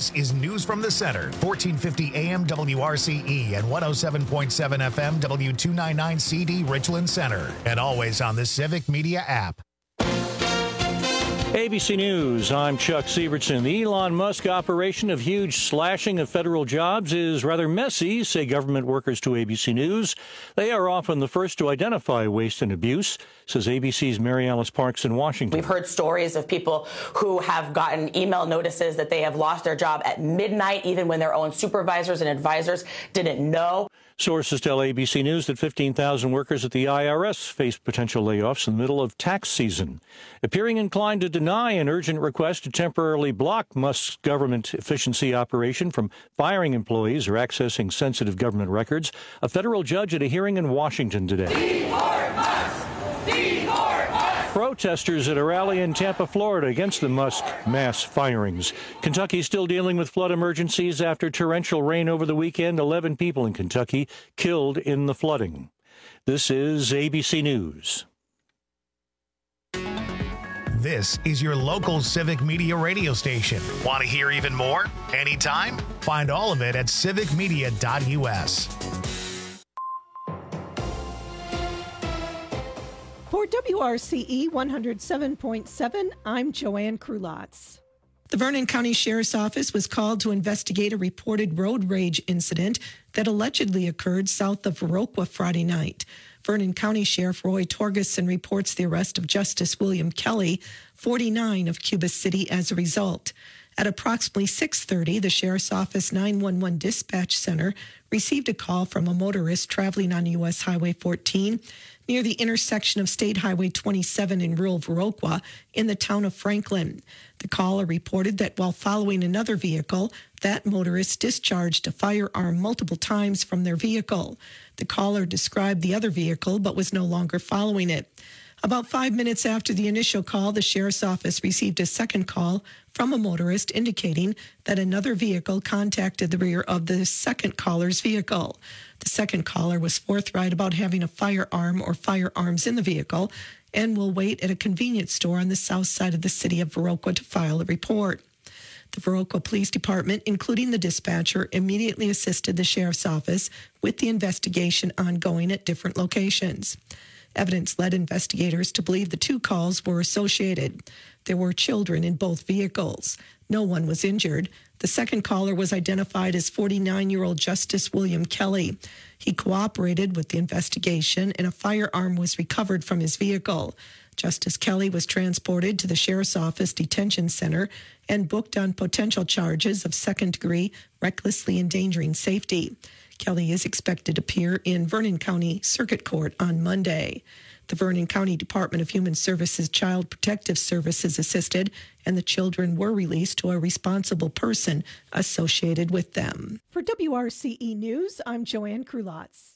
This is News from the Center, 1450 AM WRCE and 107.7 FM W299 CD Richland Center, and always on the Civic Media app. ABC News, I'm Chuck Sievertson. The Elon Musk operation of huge slashing of federal jobs is rather messy, say government workers to ABC News. They are often the first to identify waste and abuse, says ABC's Mary Alice Parks in Washington. We've heard stories of people who have gotten email notices that they have lost their job at midnight, even when their own supervisors and advisors didn't know. Sources tell ABC News that 15,000 workers at the IRS face potential layoffs in the middle of tax season. Appearing inclined to deny an urgent request to temporarily block Musk's government efficiency operation from firing employees or accessing sensitive government records, a federal judge at a hearing in Washington today. Protesters at a rally in Tampa, Florida against the Musk mass firings. Kentucky still dealing with flood emergencies after torrential rain over the weekend. 11 people in Kentucky killed in the flooding. This is ABC News. This is your local Civic Media radio station. Want to hear even more? Anytime? Find all of it at civicmedia.us. For WRCE 107.7, I'm Joanne Krulotz. The Vernon County Sheriff's Office was called to investigate a reported road rage incident that allegedly occurred south of Viroqua Friday night. Vernon County Sheriff Roy Torgerson reports the arrest of Justice William Kelly, 49, of Cuba City as a result. At approximately 6:30, the Sheriff's Office 911 Dispatch Center received a call from a motorist traveling on U.S. Highway 14 near the intersection of State Highway 27 in rural Viroqua in the town of Franklin. The caller reported that while following another vehicle, that motorist discharged a firearm multiple times from their vehicle. The caller described the other vehicle but was no longer following it. About 5 minutes after the initial call, the Sheriff's Office received a second call from a motorist indicating that another vehicle contacted the rear of the second caller's vehicle. The second caller was forthright about having a firearm or firearms in the vehicle and will wait at a convenience store on the south side of the city of Viroqua to file a report. The Viroqua Police Department, including the dispatcher, immediately assisted the Sheriff's Office with the investigation ongoing at different locations. Evidence led investigators to believe the two calls were associated. There were children in both vehicles. No one was injured. The second caller was identified as 49-year-old Justice William Kelly. He cooperated with the investigation, and a firearm was recovered from his vehicle. Justice Kelly was transported to the Sheriff's Office Detention Center and booked on potential charges of second-degree recklessly endangering safety. Kelly is expected to appear in Vernon County Circuit Court on Monday. The Vernon County Department of Human Services Child Protective Services assisted, and the children were released to a responsible person associated with them. For WRCE News, I'm Joanne Krulotz.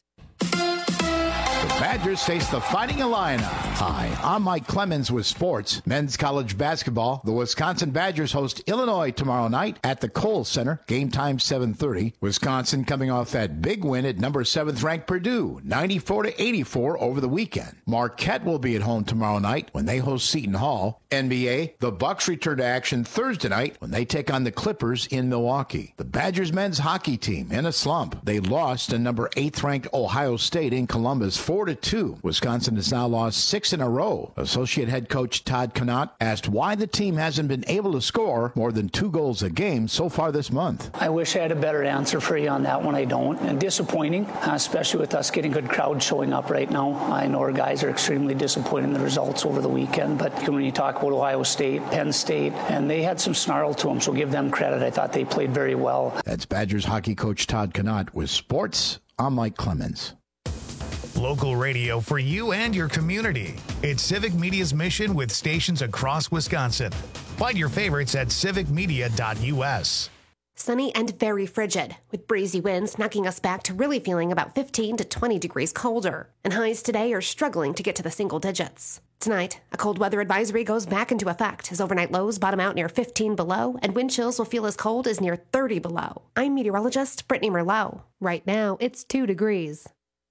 The Badgers face the Fighting Illini. Hi, I'm Mike Clemens with sports. Men's college basketball. The Wisconsin Badgers host Illinois tomorrow night at the Kohl Center. Game time 7:30. Wisconsin coming off that big win at number 7th ranked Purdue, 94-84 over the weekend. Marquette will be at home tomorrow night when they host Seton Hall. NBA, the Bucks return to action Thursday night when they take on the Clippers in Milwaukee. The Badgers men's hockey team in a slump. They lost to number 8th ranked Ohio State in Columbus 4-2. Wisconsin has now lost 6 in a row. Associate head coach Todd Connaught asked why the team hasn't been able to score more than 2 goals a game so far this month. I wish I had a better answer for you on that one. I don't. And disappointing, especially with us getting good crowd showing up right now. I know our guys are extremely disappointed in the results over the weekend, but when you talk about Ohio State, Penn State, and they had some snarl to them, so give them credit. I thought they played very well. That's Badgers hockey coach Todd Connaught with sports. I'm Mike Clemens. Local radio for you and your community. It's Civic Media's mission with stations across Wisconsin. Find your favorites at civicmedia.us. Sunny and very frigid, with breezy winds knocking us back to really feeling about 15 to 20 degrees colder. And highs today are struggling to get to the single digits. Tonight, a cold weather advisory goes back into effect as overnight lows bottom out near 15 below, and wind chills will feel as cold as near 30 below. I'm meteorologist Brittany Merlot. Right now, it's 2 degrees.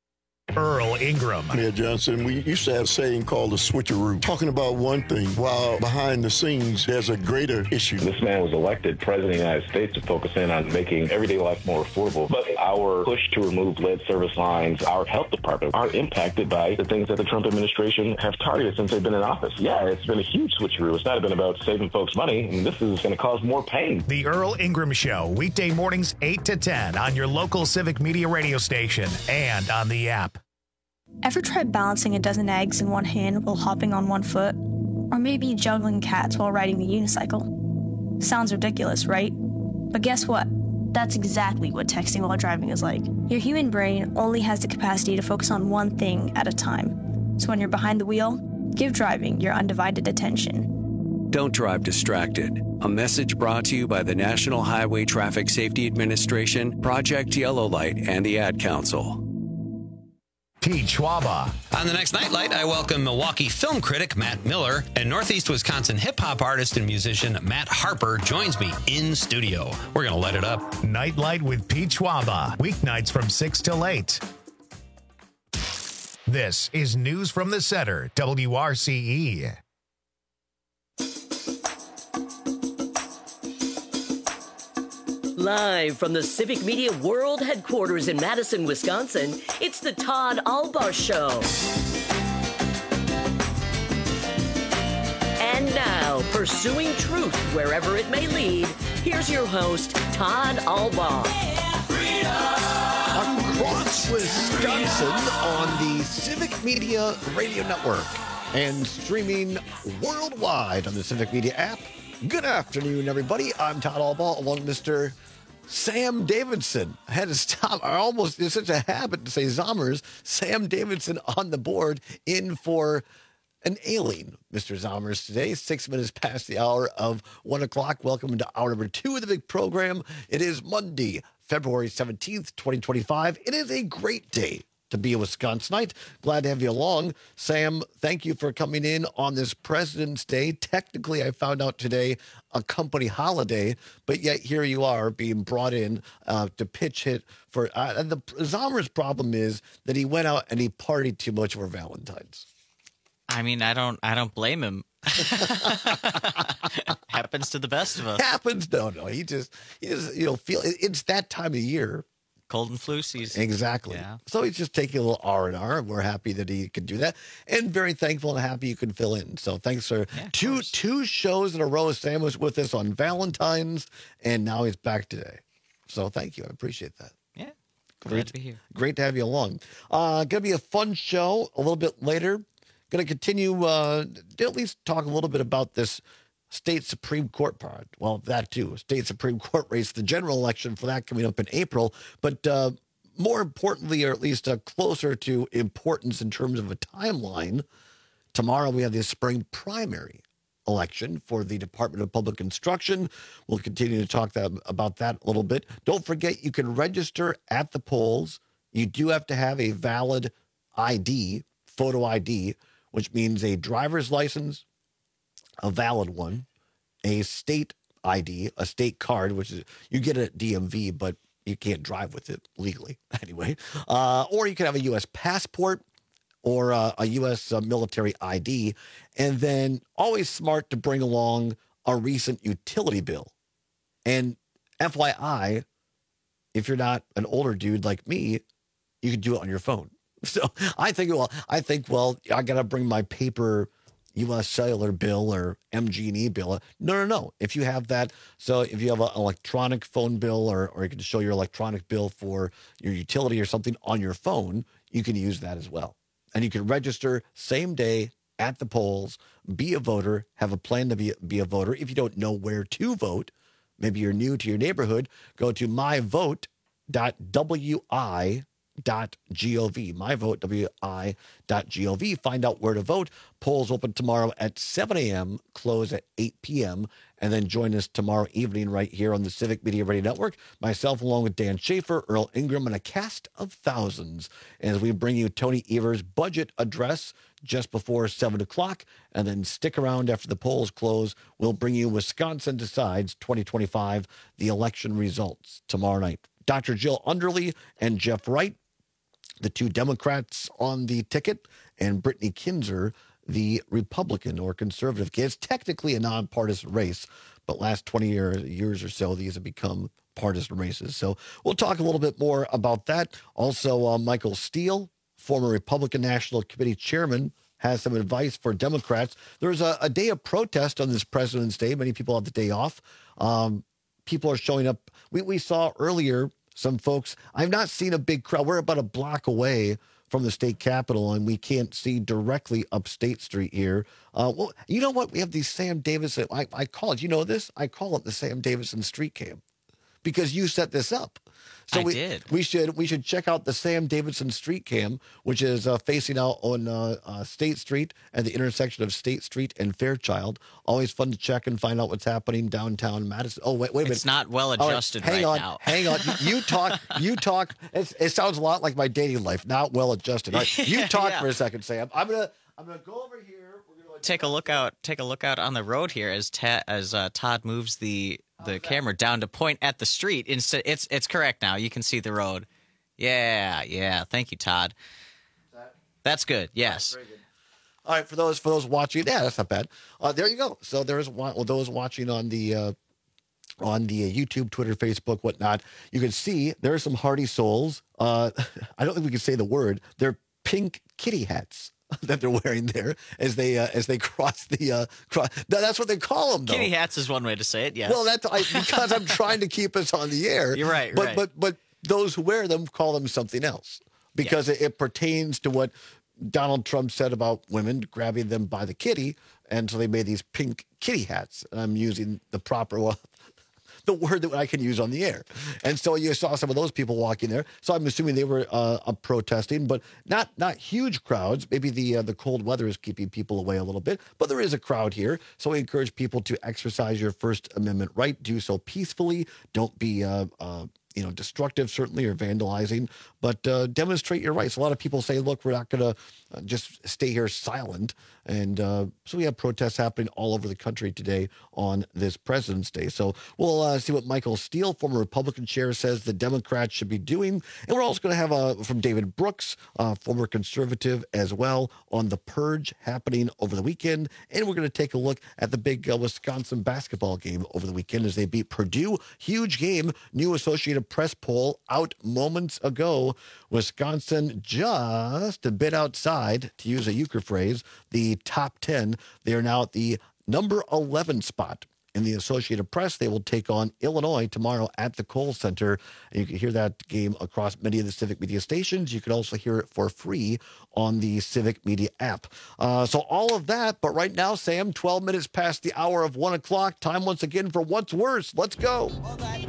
Earl Ingram. Mayor Johnson, we used to have a saying called the switcheroo, talking about one thing while behind the scenes there's a greater issue. This man was elected president of the United States to focus in on making everyday life more affordable. But our push to remove lead service lines, our health department, are impacted by the things that the Trump administration have targeted since they've been in office. Yeah, it's been a huge switcheroo. It's not been about saving folks money, and this is going to cause more pain. The Earl Ingram Show, weekday mornings 8 to 10 on your local Civic Media radio station and on the app. Ever tried balancing a dozen eggs in one hand while hopping on one foot? Or maybe juggling cats while riding the unicycle? Sounds ridiculous, right? But guess what? That's exactly what texting while driving is like. Your human brain only has the capacity to focus on one thing at a time. So when you're behind the wheel, give driving your undivided attention. Don't drive distracted. A message brought to you by the National Highway Traffic Safety Administration, Project Yellow Light, and the Ad Council. Pete Schwaba. On the next Nightlight, I welcome Milwaukee film critic Matt Miller and Northeast Wisconsin hip-hop artist and musician Matt Harper joins me in studio. We're going to light it up. Nightlight with Pete Schwaba. Weeknights from 6 till 8. This is News from the Center, WRCE. Live from the Civic Media World Headquarters in Madison, Wisconsin, it's the Todd Albaugh Show. And now, pursuing truth wherever it may lead, here's your host, Todd Albaugh. Across Wisconsin on the Civic Media Radio Network and streaming worldwide on the Civic Media app. Good afternoon, everybody. I'm Todd Albaugh, along with Mr. Sam Davidson. I had to stop. It's such a habit to say Zommers. Sam Davidson on the board, in for an ailing Mr. Zommers today. 6 minutes past the hour of 1 o'clock. Welcome to hour number 2 of the big program. It is Monday, February 17th, 2025. It is a great day to be a Wisconsinite. Glad to have you along. Sam, thank you for coming in on this President's Day. Technically, I found out today, a company holiday, but yet here you are being brought in to pitch hit for, and the Zommer's problem is that he went out and he partied too much for Valentine's. I mean, I don't blame him. Happens to the best of us. Happens. No, he just feel it's that time of year. Cold and flu season. Exactly. Yeah. So he's just taking a little R&R. We're happy that he could do that, and very thankful and happy you can fill in. So thanks for two shows in a row. Sam was with us on Valentine's, and now he's back today. So thank you. I appreciate that. Yeah. Glad to be here. Great to have you along. Gonna be a fun show a little bit later. Gonna continue to at least talk a little bit about this state Supreme Court part. Well, that too. State Supreme Court race, the general election for that coming up in April. But more importantly, or at least closer to importance in terms of a timeline, tomorrow we have the spring primary election for the Department of Public Instruction. We'll continue to talk about that a little bit. Don't forget, you can register at the polls. You do have to have a valid ID, photo ID, which means a driver's license, a valid one, a state ID, a state card, which is you get it at DMV, but you can't drive with it legally anyway. Or you can have a U.S. passport or a U.S. Military ID. And then always smart to bring along a recent utility bill. And FYI, if you're not an older dude like me, you can do it on your phone. So I think, I got to bring my paper U.S. Cellular bill or MG&E bill. No. If you have that, so if you have an electronic phone bill or you can show your electronic bill for your utility or something on your phone, you can use that as well. And you can register same day at the polls, be a voter, have a plan to be a voter. If you don't know where to vote, maybe you're new to your neighborhood, go to myvote.wi.gov, myvote.wi.gov. Find out where to vote. Polls open tomorrow at 7 a.m., close at 8 p.m., and then join us tomorrow evening right here on the Civic Media Radio Network. Myself, along with Dan Schaefer, Earl Ingram, and a cast of thousands as we bring you Tony Evers' budget address just before 7 o'clock, and then stick around after the polls close. We'll bring you Wisconsin Decides 2025, the election results tomorrow night. Dr. Jill Underly and Jeff Wright the two Democrats on the ticket, and Brittany Kinzer, the Republican or conservative. It's technically a nonpartisan race, but last 20 years or so, these have become partisan races. So we'll talk a little bit more about that. Also, Michael Steele, former Republican National Committee chairman, has some advice for Democrats. There's a day of protest on this President's Day. Many people have the day off. People are showing up. We saw earlier some folks. I've not seen a big crowd. We're about a block away from the state capitol, and we can't see directly up State Street here. Well, you know what? We have these Sam Davison. I call it, you know this? I call it the Sam Davison Street Cam because you set this up. So we should check out the Sam Davidson Street Cam, which is facing out on State Street at the intersection of State Street and Fairchild. Always fun to check and find out what's happening downtown Madison. Oh, wait a minute. It's not well adjusted right now. Hang on. You talk. It sounds a lot like my dating life. Not well adjusted. All right, you talk for a second, Sam. I'm gonna go over here. Take a look out on the road here as Todd moves the camera down to point at the street. Instead, it's correct now. You can see the road. Yeah. Thank you, Todd. That's good. Yes. Very good. All right, for those watching, that's not bad. There you go. So there's those watching on the YouTube, Twitter, Facebook, whatnot. You can see there are some hardy souls. I don't think we can say the word. They're pink kitty hats that they're wearing there as they cross the cross. That's what they call them, though. Kitty hats is one way to say it. Yes. Well, because I'm trying to keep us on the air. You're right. But those who wear them call them something else because it pertains to what Donald Trump said about women grabbing them by the kitty, and so they made these pink kitty hats. And I'm using the proper the word that I can use on the air. And so you saw some of those people walking there. So I'm assuming they were protesting, but not huge crowds. Maybe the cold weather is keeping people away a little bit, but there is a crowd here. So we encourage people to exercise your First Amendment right. Do so peacefully. Don't be destructive, certainly, or vandalizing, but demonstrate your rights. A lot of people say, look, we're not going to just stay here silent. And so we have protests happening all over the country today on this President's Day. So we'll see what Michael Steele, former Republican chair, says the Democrats should be doing. And we're also going to have from David Brooks, former conservative as well, on the purge happening over the weekend. And we're going to take a look at the big Wisconsin basketball game over the weekend as they beat Purdue. Huge game. New Associated Press poll out moments ago. Wisconsin just a bit outside, to use a euchre phrase, the top 10. They are now at the number 11 spot in the Associated Press. They will take on Illinois tomorrow at the Kohl Center. And you can hear that game across many of the Civic Media stations. You can also hear it for free on the Civic Media app. So all of that. But right now, Sam, 12 minutes past the hour of 1 o'clock. Time once again for What's Worse. Let's go. All that.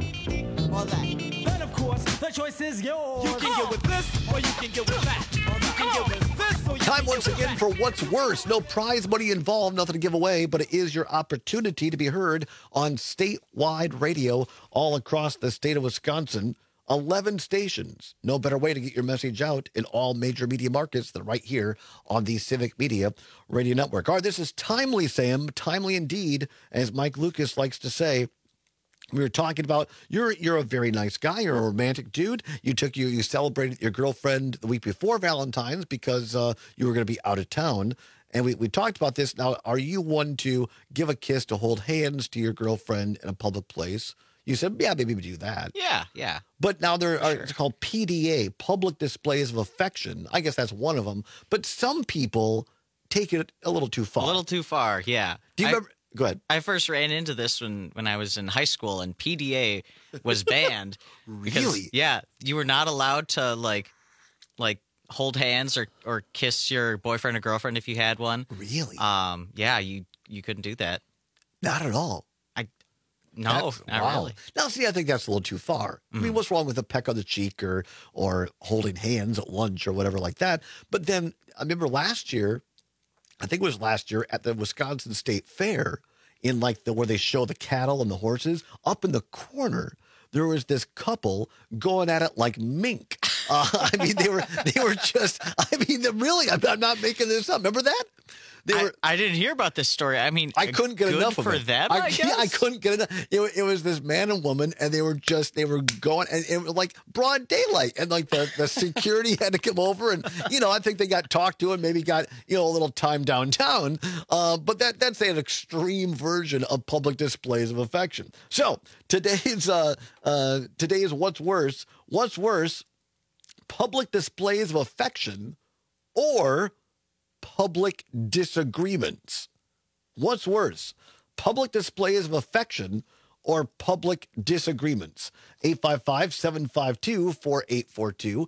Then, of course, the choice is yours. You can get with this or you can get with that. You can get with this or you Time once again for What's Worse. No prize money involved, nothing to give away, but it is your opportunity to be heard on statewide radio all across the state of Wisconsin. 11 stations. No better way to get your message out in all major media markets than right here on the Civic Media Radio Network. All right, this is timely, Sam. Timely indeed, as Mike Lucas likes to say. We were talking about you're a very nice guy. You're a romantic dude. You celebrated your girlfriend the week before Valentine's because you were going to be out of town. And we talked about this. Now, are you one to give a kiss, to hold hands to your girlfriend in a public place? You said, yeah, maybe we do that. Yeah. But now there are it's called PDA, public displays of affection. I guess that's one of them. But some people take it a little too far. A little too far, yeah. Do you remember? Go ahead. I first ran into this when I was in high school, and PDA was banned. Really? Yeah, you were not allowed to like hold hands or kiss your boyfriend or girlfriend if you had one. Really? Yeah, you couldn't do that. Not at all. Not really. Now, see, I think that's a little too far. I mean, what's wrong with a peck on the cheek or holding hands at lunch or whatever like that? But then I remember last year, I think it was last year at the Wisconsin State Fair, in where they show the cattle and the horses, up in the corner, there was this couple going at it like mink. I mean, they were just, really, I'm not making this up. Remember that? I didn't hear about this story. I mean, I couldn't get enough of it. Good for them, I guess. I couldn't get enough. It was this man and woman, and they were going, and it was like broad daylight, and like the security had to come over, and I think they got talked to and maybe got a little time downtown. But that's an extreme version of public displays of affection. So today's what's worse? What's worse? Public displays of affection or public disagreements? What's worse? Public displays of affection or public disagreements? 855-752-4842.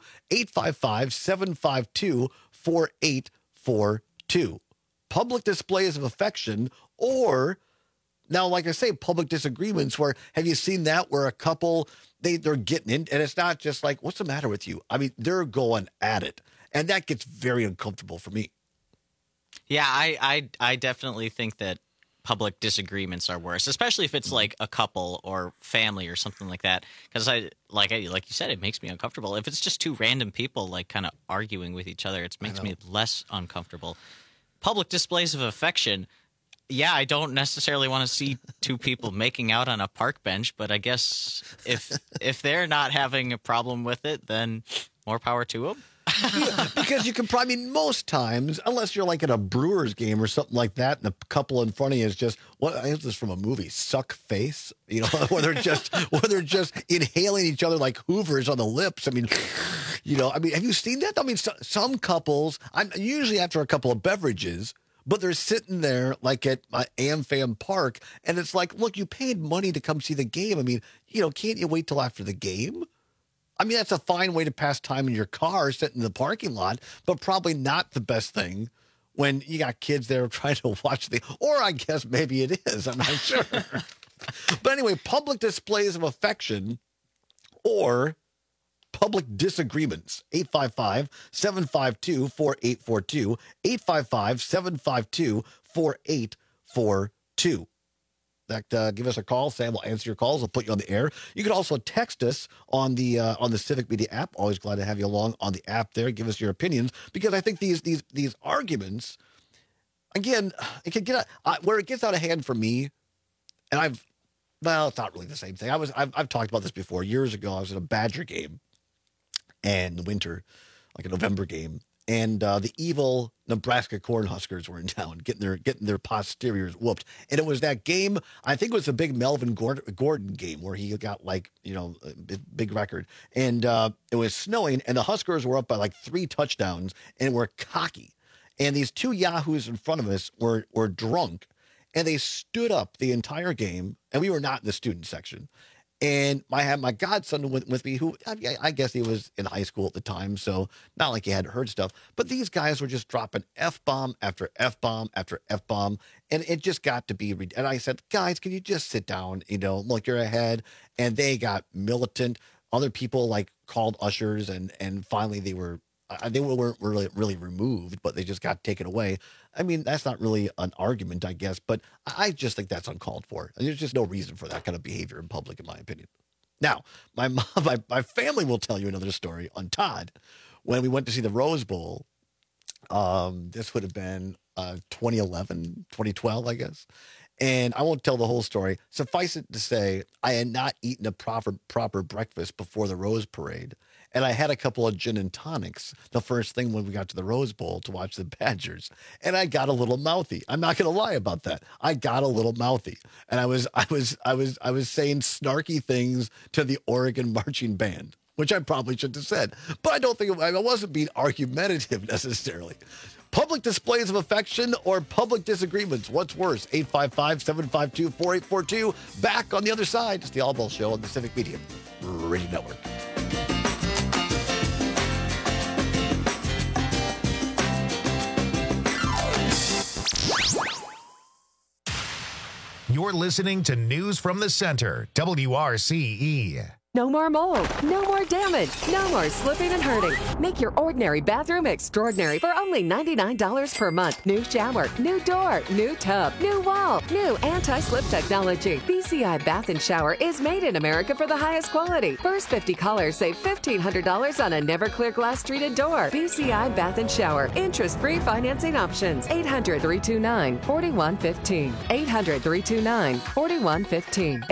855-752-4842. Public displays of affection or, now, like I say, public disagreements where, have you seen that where a couple, they're getting in, and it's not just like, what's the matter with you? I mean, they're going at it. And that gets very uncomfortable for me. Yeah, I definitely think that public disagreements are worse, especially if it's like a couple or family or something like that. Because like you said, it makes me uncomfortable. If it's just two random people like kind of arguing with each other, it makes me less uncomfortable. Public displays of affection. Yeah, I don't necessarily want to see two people making out on a park bench, but I guess if they're not having a problem with it, then more power to them. Yeah, because you can probably, most times, unless you're like at a Brewers game or something like that, and the couple in front of you is just, what is this from a movie? Suck face, where they're just inhaling each other like Hoovers on the lips. I mean, have you seen that? I mean, some couples, I'm usually after a couple of beverages, but they're sitting there like at AmFam Park, and it's like, look, you paid money to come see the game. I mean, can't you wait till after the game? I mean, that's a fine way to pass time in your car, sitting in the parking lot, but probably not the best thing when you got kids there trying to watch or I guess maybe it is, I'm not sure. But anyway, public displays of affection or public disagreements. 855-752-4842. 855-752-4842. Give us a call. Sam will answer your calls. We'll put you on the air. You can also text us on the Civic Media app. Always glad to have you along on the app there. Give us your opinions, because I think these arguments, again, it can get where it gets out of hand for me. And it's not really the same thing. I've talked about this before. Years ago, I was at a Badger game, and the winter, like a November game. And the evil Nebraska Cornhuskers were in town, getting their posteriors whooped. And it was that game, I think it was the big Melvin Gordon game where he got a big record. And it was snowing, and the Huskers were up by like 3 touchdowns and were cocky. And these two yahoos in front of us were drunk, and they stood up the entire game, and we were not in the student section. And I had my godson with me, who I guess he was in high school at the time, so not like he had heard stuff. But these guys were just dropping F-bomb after F-bomb after F-bomb, and it just got to be. And I said, guys, can you just sit down? Look, you're ahead. And they got militant. Other people like called ushers, and finally they weren't really removed, but they just got taken away. I mean, that's not really an argument, I guess, but I just think that's uncalled for. And there's just no reason for that kind of behavior in public, in my opinion. Now, my family will tell you another story on Todd. When we went to see the Rose Bowl, this would have been 2011, 2012, I guess. And I won't tell the whole story. Suffice it to say, I had not eaten a proper breakfast before the Rose Parade. And I had a couple of gin and tonics the first thing when we got to the Rose Bowl to watch the Badgers. And I got a little mouthy. I'm not going to lie about that. I got a little mouthy. And I was saying snarky things to the Oregon marching band, which I probably shouldn't have said. But I wasn't being argumentative necessarily. Public displays of affection or public disagreements? What's worse? 855-752-4842. Back on the other side. It's the All Ball Show on the Civic Media Radio Network. You're listening to News from the Center, WRCE. No more mold, no more damage, no more slipping and hurting. Make your ordinary bathroom extraordinary for only $99 per month. New shower, new door, new tub, new wall, new anti-slip technology. BCI Bath and Shower is made in America for the highest quality. First 50 callers save $1,500 on a never clear glass treated door. BCI Bath and Shower. Interest-free financing options. 800-329-4115. 800-329-4115.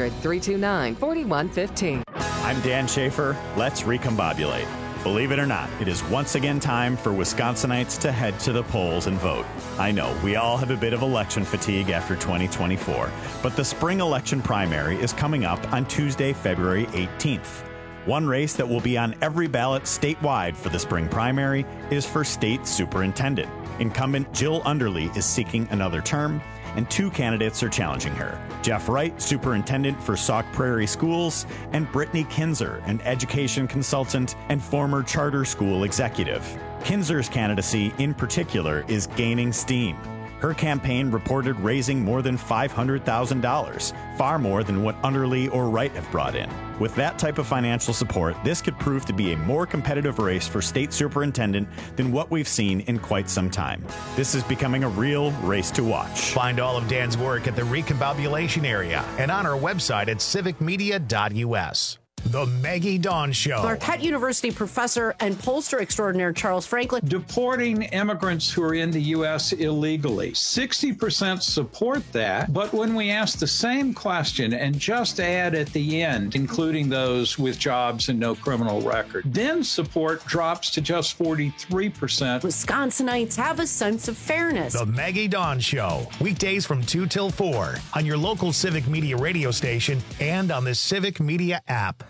800-329-4115. I'm Dan Schaefer. Let's recombobulate. Believe it or not, it is once again time for Wisconsinites to head to the polls and vote. I know, we all have a bit of election fatigue after 2024, but the spring election primary is coming up on Tuesday, February 18th. One race that will be on every ballot statewide for the spring primary is for state superintendent. Incumbent Jill Underly is seeking another term, and 2 candidates are challenging her. Jeff Wright, superintendent for Sauk Prairie Schools, and Brittany Kinzer, an education consultant and former charter school executive. Kinzer's candidacy, in particular, is gaining steam. Her campaign reported raising more than $500,000, far more than what Underly or Wright have brought in. With that type of financial support, this could prove to be a more competitive race for state superintendent than what we've seen in quite some time. This is becoming a real race to watch. Find all of Dan's work at the Recombobulation area and on our website at civicmedia.us. The Maggie Dawn Show. Marquette University professor and pollster extraordinaire Charles Franklin. Deporting immigrants who are in the U.S. illegally. 60% support that, but when we ask the same question and just add at the end, including those with jobs and no criminal record, then support drops to just 43%. Wisconsinites have a sense of fairness. The Maggie Dawn Show. Weekdays from 2 till 4 on your local Civic Media radio station and on the Civic Media app.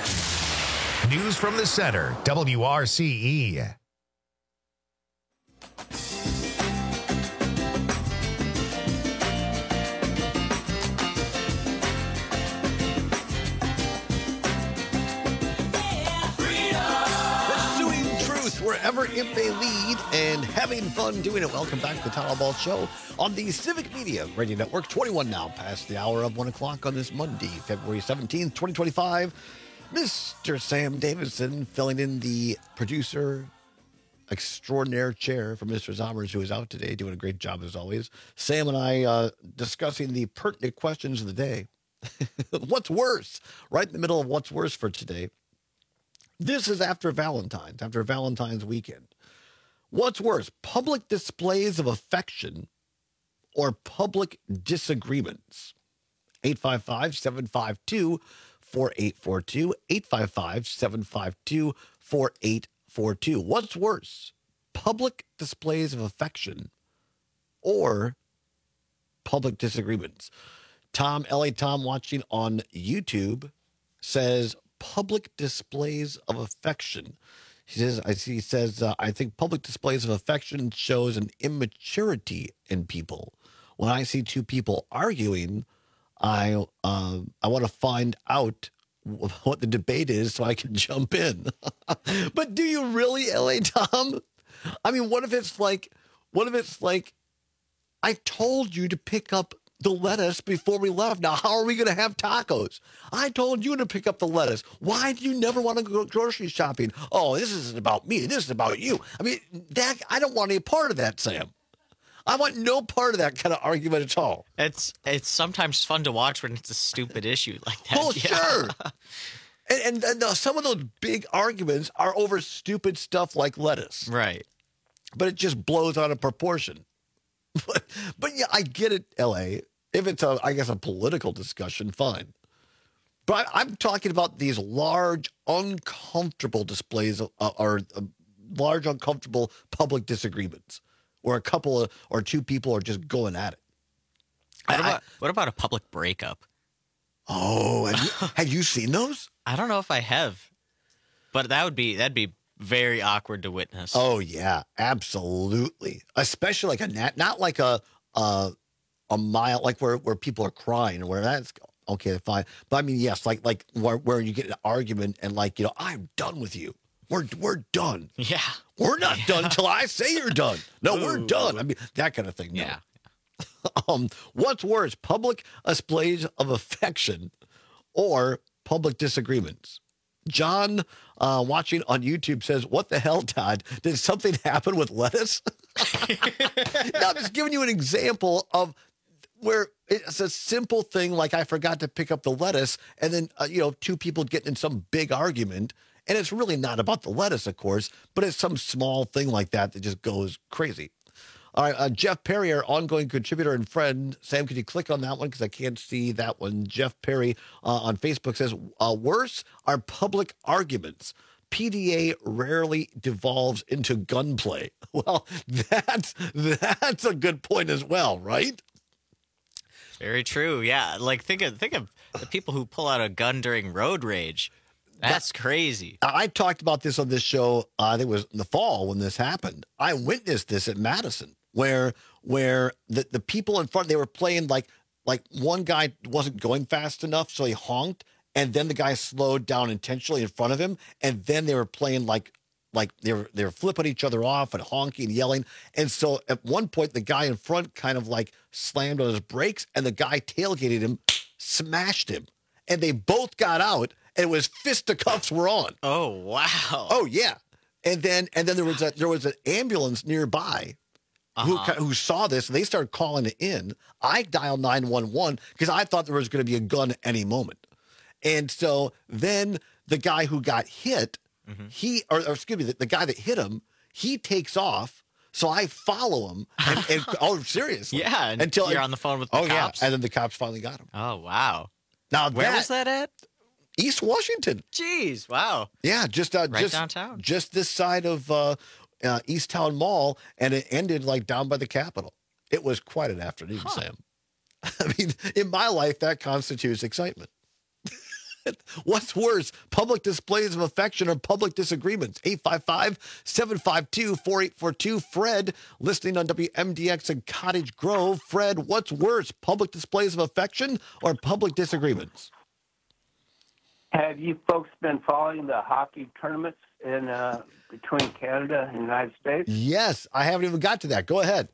News from the center, WRCE. Pursuing truth wherever it may lead and having fun doing it. Welcome back to the Town Ball Show on the Civic Media Radio Network. 21 now past the hour of 1 o'clock on this Monday, February 17th, 2025. Mr. Sam Davidson filling in the producer extraordinaire chair for Mr. Zommers, who is out today, doing a great job as always. Sam and I discussing the pertinent questions of the day. What's worse? Right in the middle of what's worse for today. This is after Valentine's weekend. What's worse, public displays of affection or public disagreements? 855-752-4842, 855-752-4842. What's worse, public displays of affection or public disagreements? Tom, LA Tom, watching on YouTube, says public displays of affection. He says, I think public displays of affection shows an immaturity in people. When I see 2 people arguing, I want to find out what the debate is so I can jump in. But do you really, LA Tom? I mean, what if it's like, I told you to pick up the lettuce before we left. Now, how are we going to have tacos? I told you to pick up the lettuce. Why do you never want to go grocery shopping? Oh, this isn't about me. This is about you. I mean, I don't want any part of that, Sam. I want no part of that kind of argument at all. It's sometimes fun to watch when it's a stupid issue like that. Oh, sure. And some of those big arguments are over stupid stuff like lettuce. Right. But it just blows out of proportion. But yeah, I get it, LA. If it's a political discussion, fine. But I'm talking about these large, uncomfortable displays or large, uncomfortable public disagreements where a couple or 2 people are just going at it. What about a public breakup? Oh, have you seen those? I don't know if I have, but that'd be very awkward to witness. Oh yeah, absolutely. Especially like not like a mile, like where people are crying or where that's okay, fine. But I mean, yes, like where you get an argument and like, I'm done with you. We're done. Yeah. We're not done until I say you're done. No, we're done. I mean, that kind of thing. No. Yeah. What's worse, public displays of affection or public disagreements. John, watching on YouTube, says, "What the hell, Todd? Did something happen with lettuce?" Now, I'm just giving you an example of where it's a simple thing like I forgot to pick up the lettuce, and then, two people getting in some big argument. And it's really not about the lettuce, of course, but it's some small thing like that just goes crazy. All right, Jeff Perry, our ongoing contributor and friend. Sam, could you click on that one? Because I can't see that one. Jeff Perry on Facebook says, worse are public arguments. PDA rarely devolves into gunplay. Well, that's a good point as well, right? Very true. Yeah, like think of the people who pull out a gun during road rage. That's crazy. I talked about this on this show. I think it was in the fall when this happened. I witnessed this at Madison, where the people in front, they were playing like one guy wasn't going fast enough, so he honked, and then the guy slowed down intentionally in front of him, and then they were playing like they were flipping each other off and honking and yelling. And so at one point, the guy in front kind of like slammed on his brakes, and the guy tailgated him, smashed him, and they both got out. And it was fisticuffs were on. Oh, wow. Oh, yeah. And then there was an ambulance nearby who saw this, and they started calling it in. I dialed 911 because I thought there was going to be a gun at any moment. And so then the guy who got hit, the guy that hit him, he takes off. So I follow him. And oh, seriously. Yeah. Until you're on the phone with the cops. Yeah. And then the cops finally got him. Oh, wow. Now, where was that at? East Washington. Jeez, wow. Yeah, just downtown. Just this side of East Town Mall, and it ended like down by the Capitol. It was quite an afternoon, Sam. I mean, in my life, that constitutes excitement. What's worse, public displays of affection or public disagreements? 855-752-4842. Fred, listening on WMDX in Cottage Grove. Fred, what's worse, public displays of affection or public disagreements? Have you folks been following the hockey tournaments in between Canada and the United States? Yes, I haven't even got to that. Go ahead.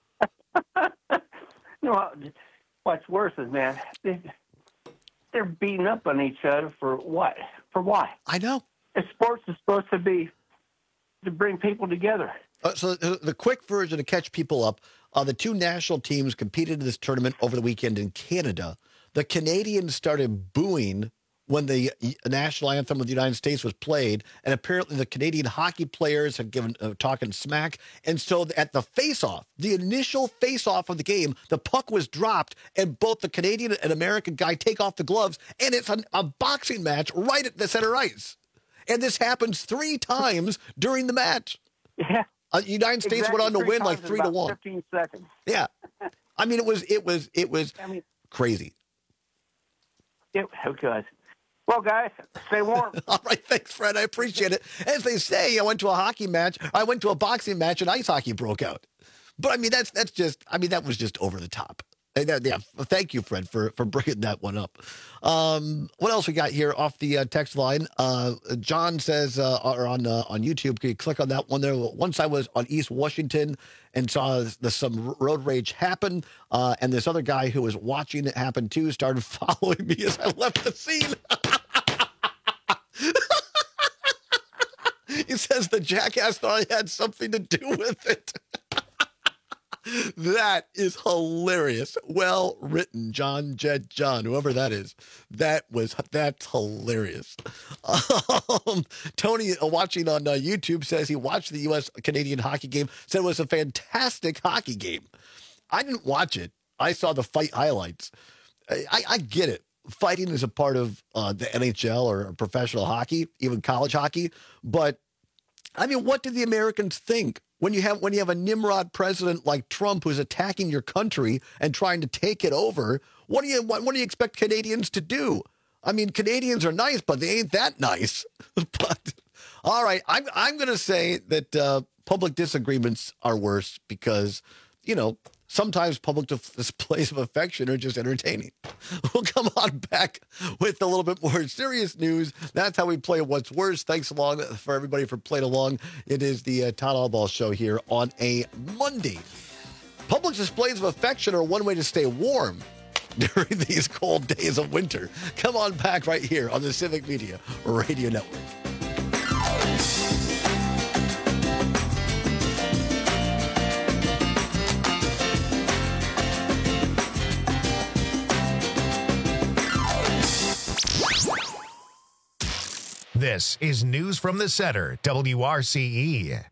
What's worse is, man, they're beating up on each other for what? For why? I know. Sports is supposed to be to bring people together. So the quick version to catch people up, the two national teams competed in this tournament over the weekend in Canada. The Canadians started booing when the national anthem of the United States was played, and apparently the Canadian hockey players had given talking smack. And so at the face-off, the initial face-off of the game, the puck was dropped, and both the Canadian and American guy take off the gloves, and it's a boxing match right at the center ice. And this happens 3 times during the match. Yeah. United States went on to win like 3-1. 15 seconds. Yeah. I mean, it was crazy. It was. Well, guys, stay warm. All right, thanks, Fred. I appreciate it. As they say, I went to a boxing match, and ice hockey broke out. But I mean, that was just over the top. Yeah, thank you, Fred, for bringing that one up. What else we got here off the text line? John says, on YouTube, can you click on that one there? Once I was on East Washington and saw some road rage happen, and this other guy who was watching it happen too started following me as I left the scene. He says the jackass thought I had something to do with it. That is hilarious. Well written, John, whoever that is. That's hilarious. Tony, watching on YouTube, says he watched the U.S.-Canadian hockey game, said it was a fantastic hockey game. I didn't watch it. I saw the fight highlights. I get it. Fighting is a part of the NHL or professional hockey, even college hockey. But, I mean, what do the Americans think? When you have a Nimrod president like Trump who's attacking your country and trying to take it over, what do you expect Canadians to do? I mean, Canadians are nice, but they ain't that nice. But all right, I'm going to say that public disagreements are worse because, sometimes public displays of affection are just entertaining. We'll come on back with a little bit more serious news. That's how we play What's Worse. Thanks along for everybody for playing along. It is the Todd Allball Show here on a Monday. Public displays of affection are one way to stay warm. during these cold days of winter. Come on back right here on the Civic Media Radio Network. This is News from the Center, WRCE.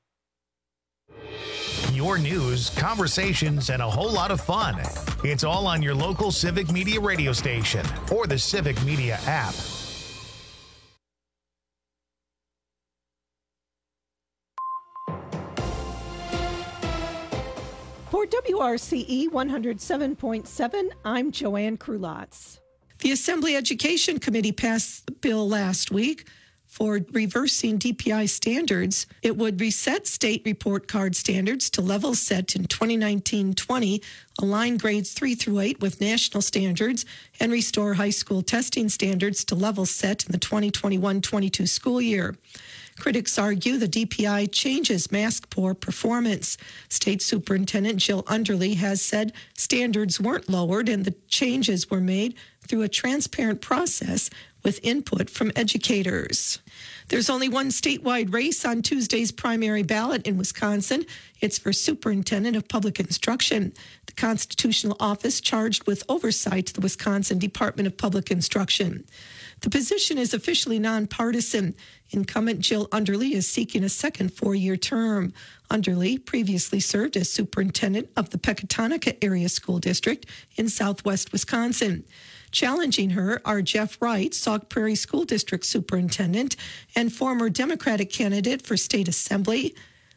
Your news, conversations, and a whole lot of fun. It's all on your local Civic Media radio station or the Civic Media app. For WRCE 107.7, I'm Joanne Krulotz. The Assembly Education Committee passed a bill last week for reversing DPI standards. It would reset state report card standards to level set in 2019-20, align grades 3 through 8 with national standards, and restore high school testing standards to level set in the 2021-22 school year. Critics argue the DPI changes mask poor performance. State Superintendent Jill Underly has said standards weren't lowered and the changes were made through a transparent process with input from educators. There's only one statewide race on Tuesday's primary ballot in Wisconsin. It's for Superintendent of Public Instruction. The constitutional office charged with oversight to the Wisconsin Department of Public Instruction. The position is officially nonpartisan. Incumbent Jill Underly is seeking a second 4-year term. Underly previously served as superintendent of the Pecatonica Area School District in southwest Wisconsin. Challenging her are Jeff Wright, Sauk Prairie School District Superintendent, and former Democratic candidate for State Assembly,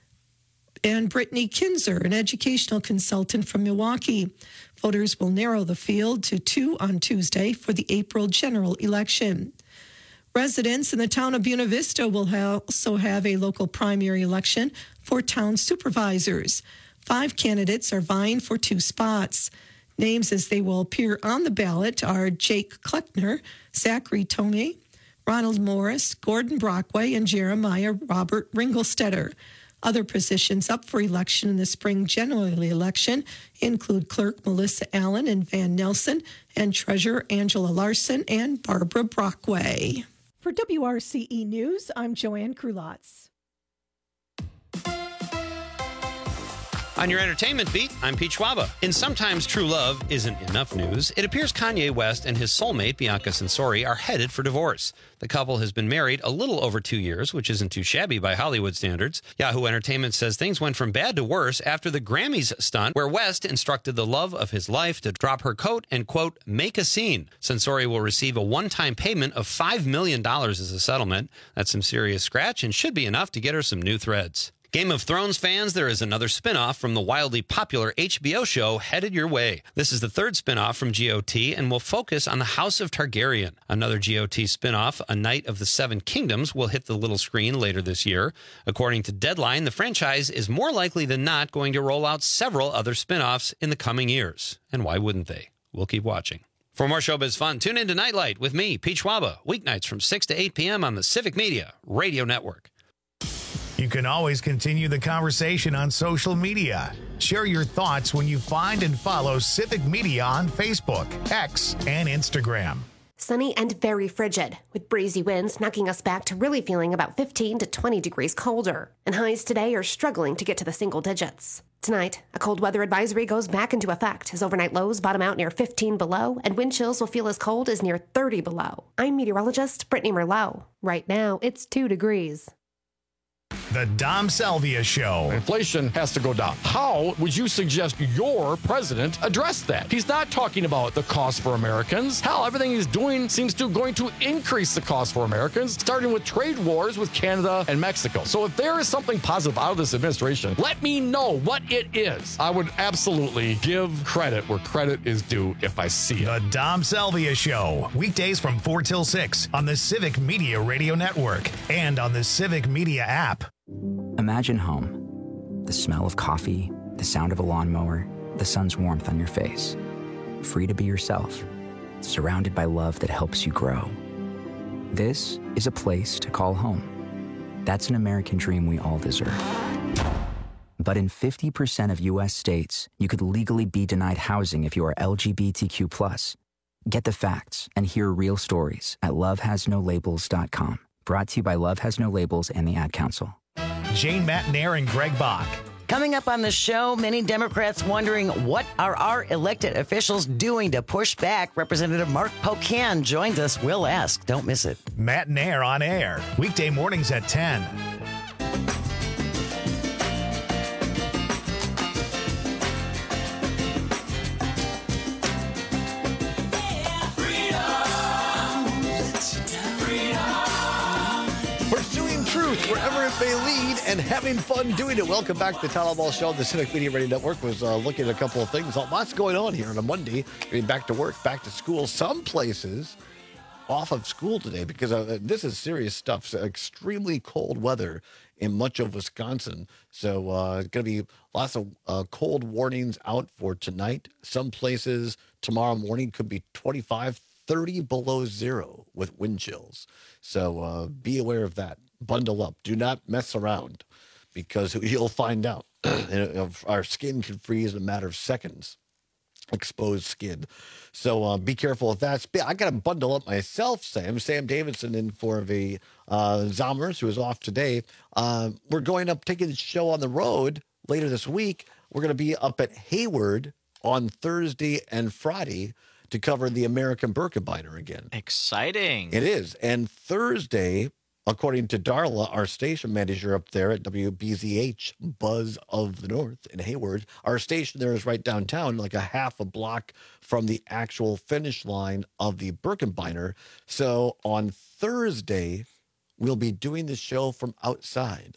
and Brittany Kinzer, an educational consultant from Milwaukee. Voters will narrow the field to 2 on Tuesday for the April general election. Residents in the town of Buena Vista will also have a local primary election for town supervisors. 5 candidates are vying for 2 spots. Names as they will appear on the ballot are Jake Kleckner, Zachary Tomei, Ronald Morris, Gordon Brockway, and Jeremiah Robert Ringelstetter. Other positions up for election in the spring general election include Clerk Melissa Allen and Van Nelson, and Treasurer Angela Larson and Barbara Brockway. For WRCE News, I'm Joanne Krulotz. On your entertainment beat, I'm Pete Schwaba. In Sometimes True Love Isn't Enough News, it appears Kanye West and his soulmate, Bianca Censori, are headed for divorce. The couple has been married a little over 2 years, which isn't too shabby by Hollywood standards. Yahoo Entertainment says things went from bad to worse after the Grammys stunt, where West instructed the love of his life to drop her coat and, quote, make a scene. Censori will receive a one-time payment of $5 million as a settlement. That's some serious scratch and should be enough to get her some new threads. Game of Thrones fans, there is another spin-off from the wildly popular HBO show headed your way. This is the 3rd spin-off from GOT and will focus on the House of Targaryen. Another GOT spin-off, A Knight of the Seven Kingdoms, will hit the little screen later this year. According to Deadline, the franchise is more likely than not going to roll out several other spin-offs in the coming years. And why wouldn't they? We'll keep watching. For more showbiz fun, tune in to Nightlight with me, Pete Schwaba, weeknights from 6 to 8 p.m. on the Civic Media Radio Network. You can always continue the conversation on social media. Share your thoughts when you find and follow Civic Media on Facebook, X, and Instagram. Sunny and very frigid, with breezy winds knocking us back to really feeling about 15 to 20 degrees colder. And highs today are struggling to get to the single digits. Tonight, a cold weather advisory goes back into effect as overnight lows bottom out near 15 below, and wind chills will feel as cold as near 30 below. I'm meteorologist Brittany Merlot. Right now, it's 2 degrees. The Dom Salvia Show. Inflation has to go down. How would you suggest your president address that? He's not talking about the cost for Americans. Hell, everything he's doing seems to going to increase the cost for Americans, starting with trade wars with Canada and Mexico. So if there is something positive out of this administration, let me know what it is. I would absolutely give credit where credit is due if I see it. The Dom Salvia Show. Weekdays from 4 till 6 on the Civic Media Radio Network and on the Civic Media app. Imagine home. The smell of coffee, the sound of a lawnmower, the sun's warmth on your face. Free to be yourself, surrounded by love that helps you grow. This is a place to call home. That's an American dream we all deserve. But in 50% of U.S. states, you could legally be denied housing if you are LGBTQ+. Get the facts and hear real stories at lovehasnolabels.com. Brought to you by Love Has No Labels and the Ad Council. Jane Matnair and Greg Bach. Coming up on the show, many Democrats wondering what are our elected officials doing to push back. Representative Mark Pocan joins us. We'll ask. Don't miss it. Matnair on air. Weekday mornings at 10. Wherever it may lead, and having fun doing it. Welcome back to the Tom Ball Show. The Civic Media Radio Network was looking at a couple of things. Lots going on here on a Monday. Getting back to work, back to school. Some places off of school today because this is serious stuff. So extremely cold weather in much of Wisconsin. So it's going to be lots of cold warnings out for tonight. Some places tomorrow morning could be 25, 30 below zero with wind chills. So be aware of that. Bundle up. Do not mess around because you'll find out. Our skin can freeze in a matter of seconds. Exposed skin. So be careful of that. I got to bundle up myself, Sam. Sam Davidson in for the Zommers, who is off today. We're going up, taking the show on the road later this week. We're going to be up at Hayward on Thursday and Friday to cover the American Birkebeiner again. Exciting. It is. And Thursday, according to Darla, our station manager up there at WBZH, Buzz of the North in Hayward, our station there is right downtown, like a half a block from the actual finish line of the Birkebeiner. So on Thursday, we'll be doing the show from outside.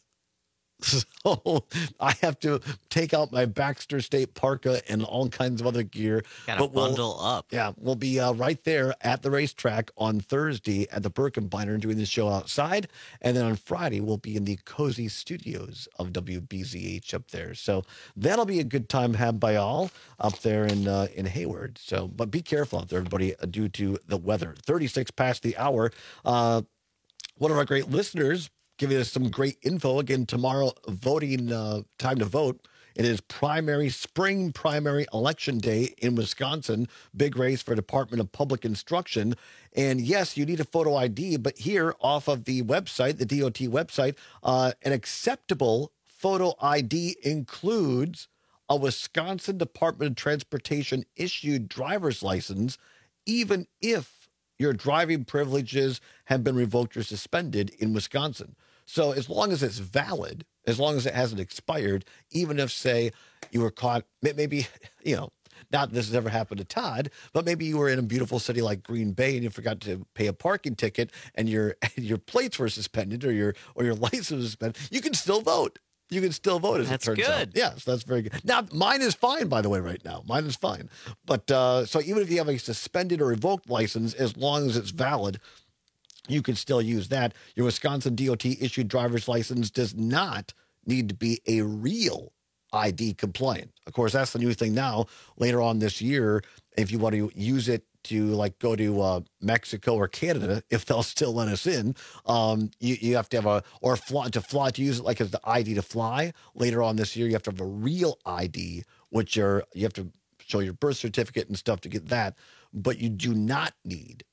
So I have to take out my Baxter State parka and all kinds of other gear. Gotta bundle up. Yeah, we'll be right there at the racetrack on Thursday at the Birkebeiner doing the show outside. And then on Friday, we'll be in the cozy studios of WBZH up there. So that'll be a good time had by all up there in Hayward. So, but be careful out there, everybody, due to the weather. 36 past the hour. One of our great listeners giving us some great info. Again, tomorrow, voting time to vote. It is spring primary election day in Wisconsin. Big race for Department of Public Instruction. And yes, you need a photo ID, but here off of the website, the DOT website, an acceptable photo ID includes a Wisconsin Department of Transportation issued driver's license, even if your driving privileges have been revoked or suspended in Wisconsin. So as long as it's valid, as long as it hasn't expired, even if, say, you were caught, maybe, not this has ever happened to Todd, but maybe you were in a beautiful city like Green Bay and you forgot to pay a parking ticket and your plates were suspended or your license was suspended, you can still vote. You can still vote, as it turns out. That's good. Yes, that's very good. Now, mine is fine, by the way, right now. Mine is fine. But so even if you have a suspended or revoked license, as long as it's valid, you can still use that. Your Wisconsin DOT-issued driver's license does not need to be a real ID compliant. Of course, that's the new thing now. Later on this year, if you want to use it to go to Mexico or Canada, if they'll still let us in, you have to have to use it like as the ID to fly. Later on this year, you have to have a real ID, which you have to show your birth certificate and stuff to get that. But you do not need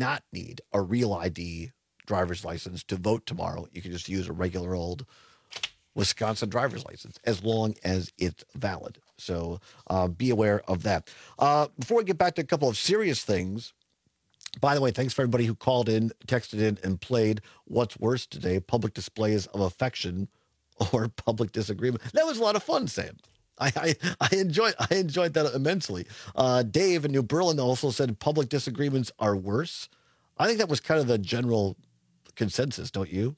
a real ID driver's license to vote tomorrow. You can just use a regular old Wisconsin driver's license as long as it's valid. So be aware of that. Before we get back to a couple of serious things, by the way, thanks for everybody who called in, texted in, and played What's Worse today, public displays of affection or public disagreement. That was a lot of fun, Sam. I enjoyed that immensely. Dave in New Berlin also said public disagreements are worse. I think that was kind of the general consensus, don't you?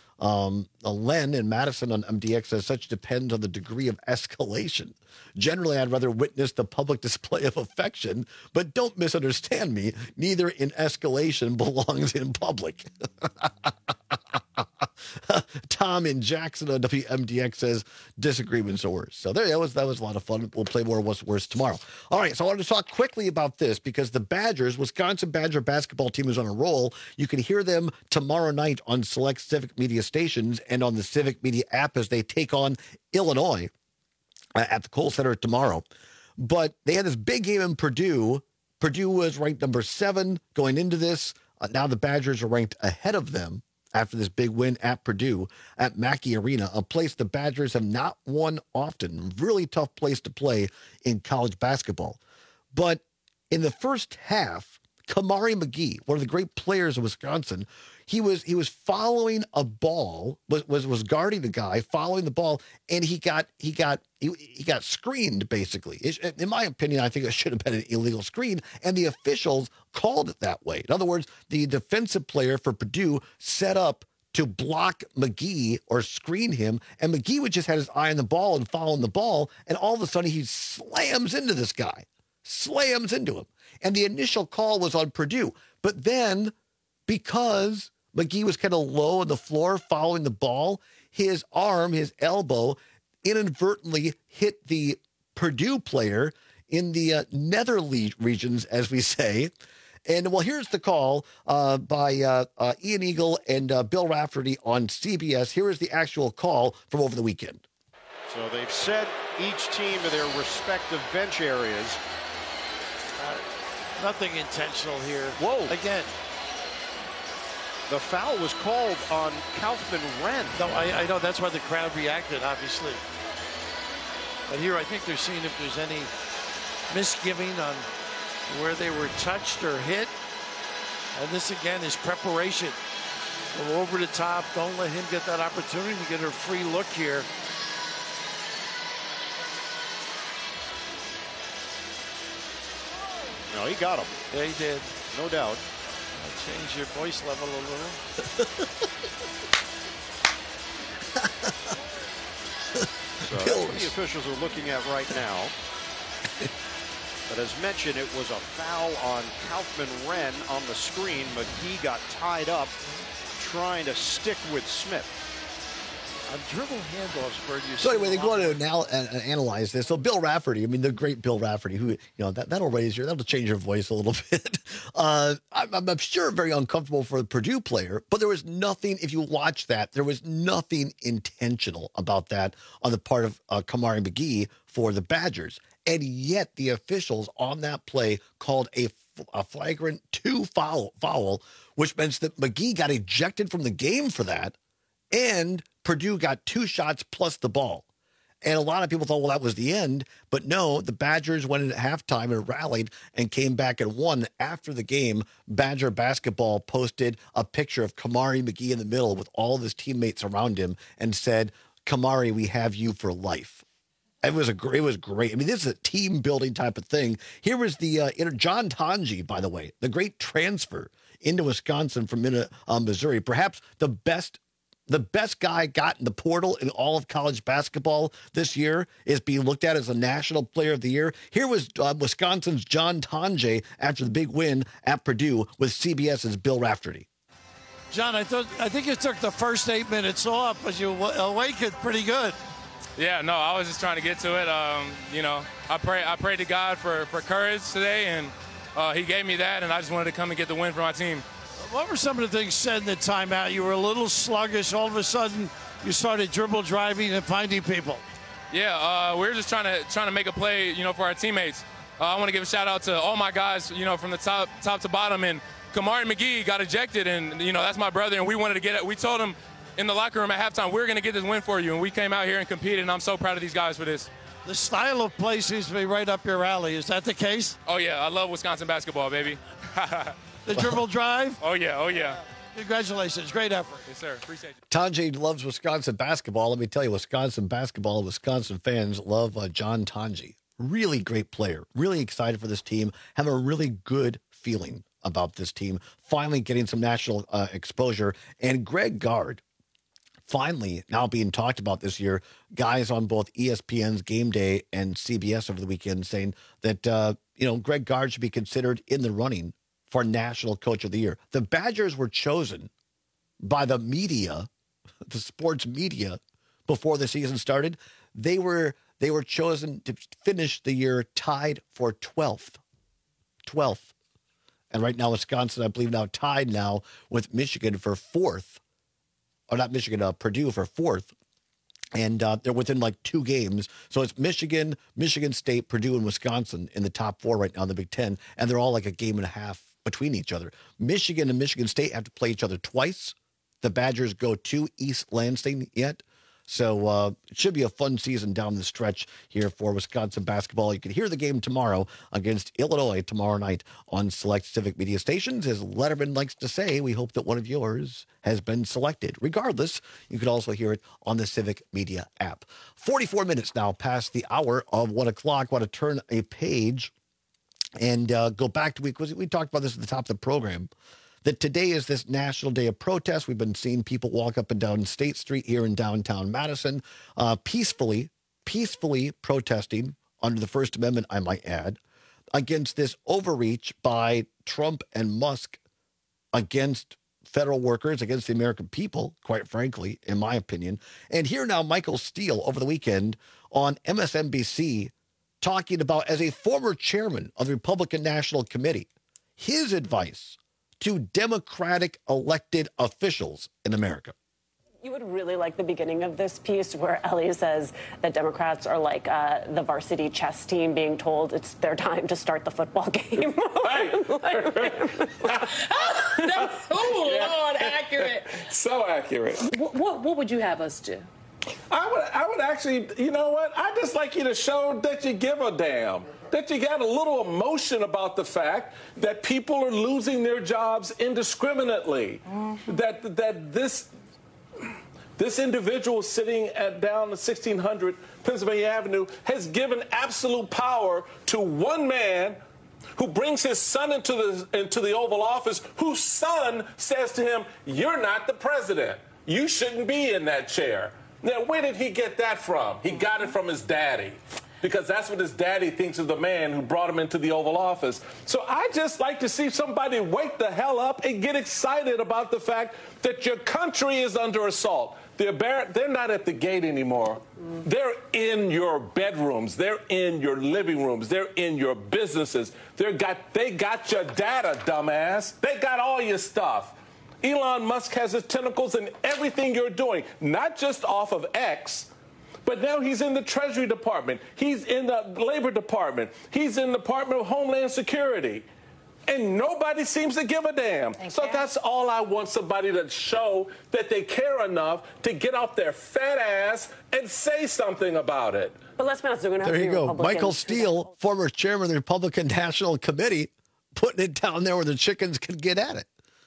Len in Madison on MDX says such depends on the degree of escalation. Generally, I'd rather witness the public display of affection, but don't misunderstand me. Neither in escalation belongs in public. Tom in Jackson on WMDX says disagreements are worse. So that was a lot of fun. We'll play more What's Worse tomorrow. All right, so I wanted to talk quickly about this because the Badgers, Wisconsin Badger basketball team is on a roll. You can hear them tomorrow night on select Civic Media stations and on the Civic Media app as they take on Illinois at the Kohl Center tomorrow. But they had this big game in Purdue. Purdue was ranked number 7 going into this. Now the Badgers are ranked ahead of them after this big win at Purdue at Mackey Arena, a place the Badgers have not won often. Really tough place to play in college basketball. But in the first half, Kamari McGee, one of the great players of Wisconsin, he was following a ball, was guarding the guy, following the ball, and he got screened, basically. In my opinion, I think it should have been an illegal screen, and the officials called it that way. In other words, the defensive player for Purdue set up to block McGee or screen him, and McGee would just had his eye on the ball and following the ball, and all of a sudden he slams into this guy. Slams into him. And the initial call was on Purdue. But then, because McGee was kind of low on the floor following the ball, his arm, his elbow, inadvertently hit the Purdue player in the nether regions, as we say. And, well, here's the call by Ian Eagle and Bill Raftery on CBS. Here is the actual call from over the weekend. So they've set each team to their respective bench areas. Nothing intentional here. Whoa. Again, the foul was called on Kaufman-Wren. No, I know. That's why the crowd reacted, obviously. But here I think they're seeing if there's any misgiving on where they were touched or hit. And this, again, is preparation. Go over the top. Don't let him get that opportunity to get a free look here. No, he got him. Yeah, he did. No doubt. I'll change your voice level a little. So that's what the officials are looking at right now. But as mentioned, it was a foul on Kaufman-Wren on the screen. McGee got tied up trying to stick with Smith. On dribble handoffs, Bird, so anyway, they go on to analyze this. So Bill Raftery, I mean, the great Bill Raftery, who, that'll change your voice a little bit. I'm sure very uncomfortable for the Purdue player, but there was nothing, if you watch that, there was nothing intentional about that on the part of Kamari McGee for the Badgers. And yet the officials on that play called a flagrant 2 foul, which meant that McGee got ejected from the game for that. And Purdue got 2 shots plus the ball. And a lot of people thought, well, that was the end. But no, the Badgers went in at halftime and rallied and came back and won. After the game, Badger basketball posted a picture of Kamari McGee in the middle with all of his teammates around him and said, Kamari, we have you for life. It was great. I mean, this is a team building type of thing. Here was the John Tonje, by the way, the great transfer into Wisconsin from Missouri, perhaps the best guy got in the portal in all of college basketball this year, is being looked at as a national player of the year. Here was Wisconsin's John Tonje after the big win at Purdue with CBS's Bill Raftery. John, I think you took the first 8 minutes off, but you awakened pretty good. Yeah, no, I was just trying to get to it. I prayed to God for courage today, and he gave me that, and I just wanted to come and get the win for my team. What were some of the things said in the timeout? You were a little sluggish. All of a sudden, you started dribble driving and finding people. Yeah, we were just trying to make a play, for our teammates. I want to give a shout out to all my guys, from the top to bottom. And Kamari McGee got ejected, and that's my brother. And we wanted to get it. We told him in the locker room at halftime, we're going to get this win for you. And we came out here and competed. And I'm so proud of these guys for this. The style of play seems to be right up your alley. Is that the case? Oh yeah, I love Wisconsin basketball, baby. The dribble drive? Oh, yeah. Congratulations. Great effort. Yes, sir. Appreciate you. Tonje loves Wisconsin basketball. Let me tell you, Wisconsin basketball, Wisconsin fans love John Tonje. Really great player. Really excited for this team. Have a really good feeling about this team. Finally getting some national exposure. And Greg Gard, finally now being talked about this year. Guys on both ESPN's Game Day and CBS over the weekend saying that, Greg Gard should be considered in the running for National Coach of the Year. The Badgers were chosen by the media, the sports media, before the season started. They were chosen to finish the year tied for 12th. And right now, Wisconsin, I believe, now tied now with Michigan for 4th. Or not Michigan, Purdue for 4th And they're within like 2 games. So it's Michigan, Michigan State, Purdue, and Wisconsin in the top 4 right now in the Big Ten. And they're all like a game and a half between each other. Michigan and Michigan State have to play each other twice. The Badgers go to East Lansing yet. So it should be a fun season down the stretch here for Wisconsin basketball. You can hear the game tomorrow against Illinois tomorrow night on select Civic Media stations. As Letterman likes to say, we hope that one of yours has been selected. Regardless, you can also hear it on the Civic Media app. 44 minutes now past the hour of 1 o'clock. Want to turn a page and go back to we talked about this at the top of the program, that today is this National Day of Protest. We've been seeing people walk up and down State Street here in downtown Madison, peacefully protesting under the First Amendment, I might add, against this overreach by Trump and Musk against federal workers, against the American people, quite frankly, in my opinion. And here now, Michael Steele over the weekend on MSNBC talking about, as a former chairman of the Republican National Committee, his advice to Democratic elected officials in America. You would really like the beginning of this piece where Ellie says that Democrats are like the varsity chess team being told it's their time to start the football game. That's so accurate. So accurate. What would you have us do? I would actually, you know what? I'd just like you to show that you give a damn. That you got a little emotion about the fact that people are losing their jobs indiscriminately. Mm-hmm. That this individual sitting down at 1600 Pennsylvania Avenue has given absolute power to one man who brings his son into the Oval Office, whose son says to him, "You're not the president. You shouldn't be in that chair." Now, where did he get that from? He got it from his daddy, because that's what his daddy thinks of the man who brought him into the Oval Office. So I just like to see somebody wake the hell up and get excited about the fact that your country is under assault. They're not at the gate anymore. They're in your bedrooms. They're in your living rooms. They're in your businesses. They got your data, dumbass. They got all your stuff. Elon Musk has his tentacles in everything you're doing, not just off of X, but now he's in the Treasury Department. He's in the Labor Department. He's in the Department of Homeland Security. And nobody seems to give a damn. That's all I want, somebody to show that they care enough to get off their fat ass and say something about it. But let's be honest, they're going to have there to you be go. Republicans. Michael Steele, former chairman of the Republican National Committee, putting it down there where the chickens could get at it.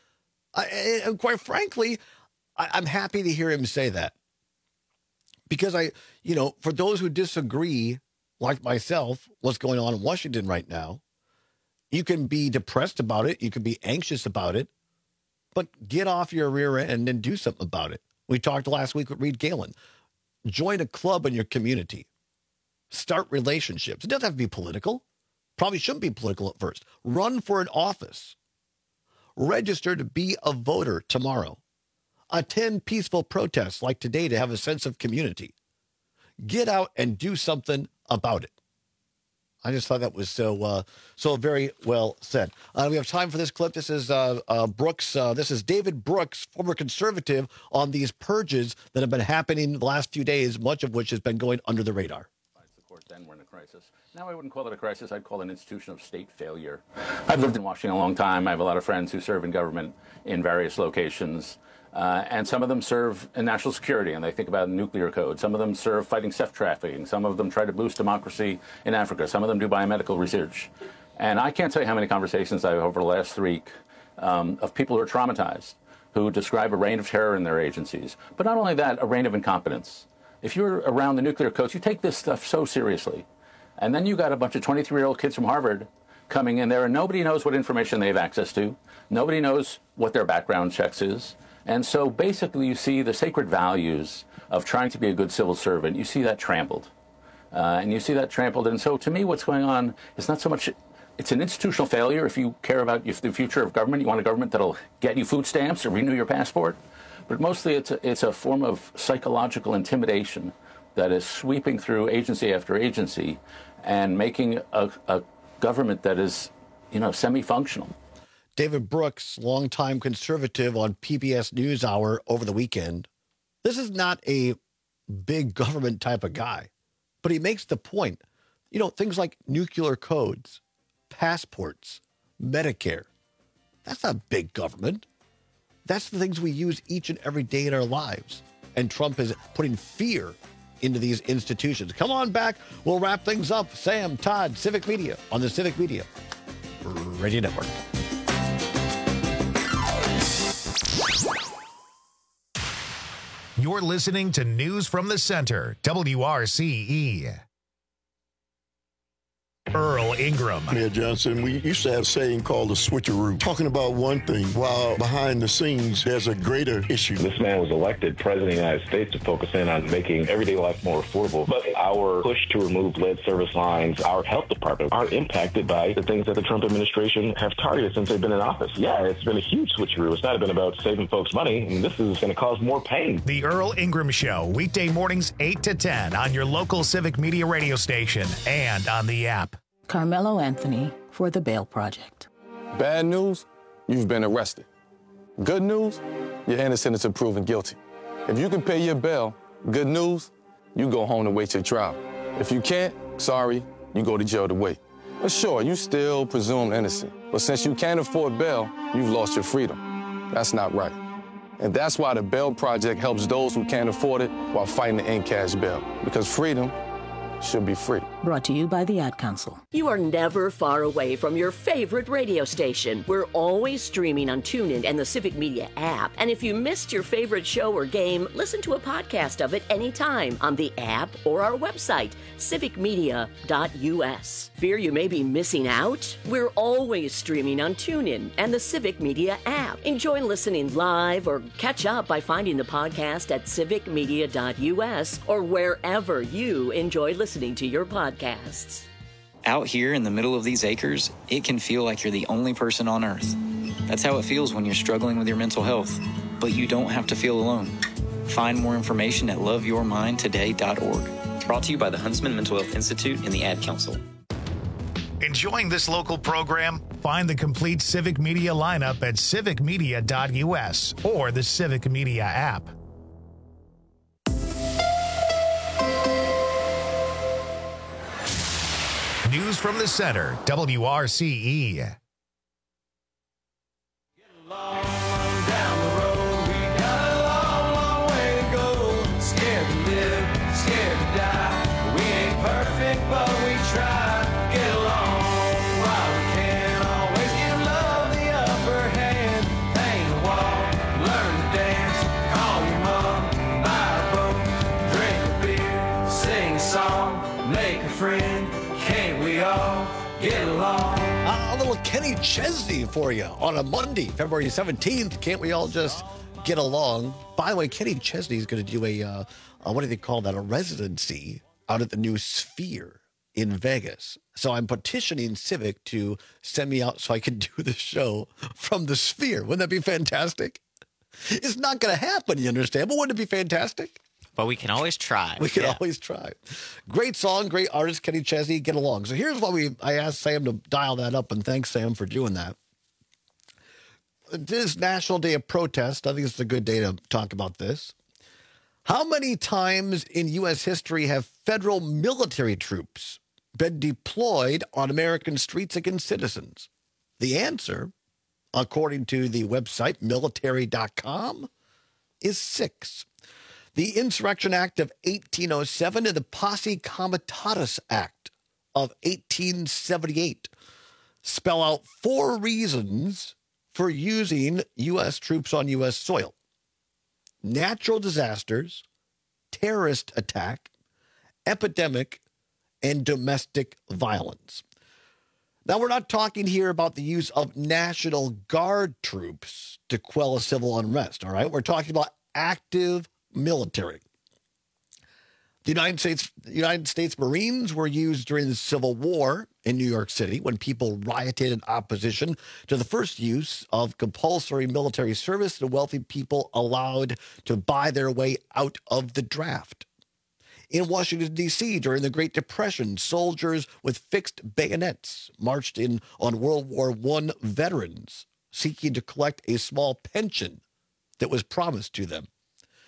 And quite frankly, I'm happy to hear him say that. Because for those who disagree, like myself, what's going on in Washington right now, you can be depressed about it. You can be anxious about it, but get off your rear end and do something about it. We talked last week with Reed Galen. Join a club in your community. Start relationships. It doesn't have to be political. Probably shouldn't be political at first. Run for an office. Register to be a voter tomorrow. Attend peaceful protests like today to have a sense of community. Get out and do something about it. I just thought that was so very well said. We have time for this clip. This is Brooks. This is David Brooks, former conservative, on these purges that have been happening the last few days, much of which has been going under the radar. The court then we're in a crisis. Now I wouldn't call it a crisis. I'd call it an institution of state failure. I've lived in Washington a long time. I have a lot of friends who serve in government in various locations. And some of them serve in national security, and they think about nuclear code. Some of them serve fighting sex trafficking. Some of them try to boost democracy in Africa. Some of them do biomedical research. And I can't tell you how many conversations I've over the last week of people who are traumatized, who describe a reign of terror in their agencies. But not only that, a reign of incompetence. If you're around the nuclear codes, you take this stuff so seriously. And then you got a bunch of 23-year-old kids from Harvard coming in there, and nobody knows what information they have access to. Nobody knows what their background checks is. And so basically you see the sacred values of trying to be a good civil servant, you see that trampled. And so to me what's going on is not so much, it's an institutional failure. If you care about the future of government, you want a government that'll get you food stamps or renew your passport. But mostly it's a form of psychological intimidation that is sweeping through agency after agency and making a government that is, semi-functional. David Brooks, longtime conservative on PBS NewsHour over the weekend. This is not a big government type of guy. But he makes the point, things like nuclear codes, passports, Medicare. That's not big government. That's the things we use each and every day in our lives. And Trump is putting fear into these institutions. Come on back. We'll wrap things up. Sam, Todd, Civic Media on the Civic Media Radio Network. You're listening to News from the Center, WRCE. Earl Ingram. Mayor Johnson, we used to have a saying called the switcheroo, talking about one thing while behind the scenes there's a greater issue. This man was elected president of the United States to focus in on making everyday life more affordable. But our push to remove lead service lines, our health department, are impacted by the things that the Trump administration have targeted since they've been in office. Yeah, it's been a huge switcheroo. It's not been about saving folks money, and this is going to cause more pain. The Earl Ingram Show, weekday mornings 8 to 10 on your local Civic Media radio station and on the app. Carmelo Anthony for the Bail Project. Bad news, you've been arrested. Good news, you're innocent until proven guilty. If you can pay your bail, good news, you go home to wait your trial. If you can't, sorry, you go to jail to wait. But sure, you still presumed innocent. But since you can't afford bail, you've lost your freedom. That's not right. And that's why the Bail Project helps those who can't afford it while fighting to end cash bail. Because freedom should be free. Brought to you by the Ad Council. You are never far away from your favorite radio station. We're always streaming on TuneIn and the Civic Media app. And if you missed your favorite show or game, listen to a podcast of it anytime on the app or our website, civicmedia.us. Fear you may be missing out? We're always streaming on TuneIn and the Civic Media app. Enjoy listening live or catch up by finding the podcast at civicmedia.us or wherever you enjoy listening to your podcasts. Out here in the middle of these acres, it can feel like you're the only person on Earth. That's how it feels when you're struggling with your mental health. But you don't have to feel alone. Find more information at loveyourmindtoday.org. Brought to you by the Huntsman Mental Health Institute and the Ad Council. Enjoying this local program? Find the complete Civic Media lineup at civicmedia.us or the Civic Media app. News from the Center, WRCE. A little Kenny Chesney for you on a Monday, February 17th. Can't we all just get along? By the way, Kenny Chesney is going to do a what do they call that? A residency out at the new Sphere in Vegas. So I'm petitioning Civic to send me out so I can do the show from the Sphere. Wouldn't that be fantastic? It's not going to happen, you understand? But wouldn't it be fantastic? But we can always try. We can always try. Great song, great artist, Kenny Chesney, get along. So here's what I asked Sam to dial that up, and thanks, Sam, for doing that. This National Day of Protest, I think it's a good day to talk about this. How many times in U.S. history have federal military troops been deployed on American streets against citizens? The answer, according to the website military.com, is 6. The Insurrection Act of 1807 and the Posse Comitatus Act of 1878 spell out 4 reasons for using U.S. troops on U.S. soil: natural disasters, terrorist attack, epidemic, and domestic violence. Now, we're not talking here about the use of National Guard troops to quell a civil unrest, all right? We're talking about active military. The United States Marines were used during the Civil War in New York City when people rioted in opposition to the first use of compulsory military service and wealthy people allowed to buy their way out of the draft. In Washington, D.C., during the Great Depression, soldiers with fixed bayonets marched in on World War I veterans seeking to collect a small pension that was promised to them.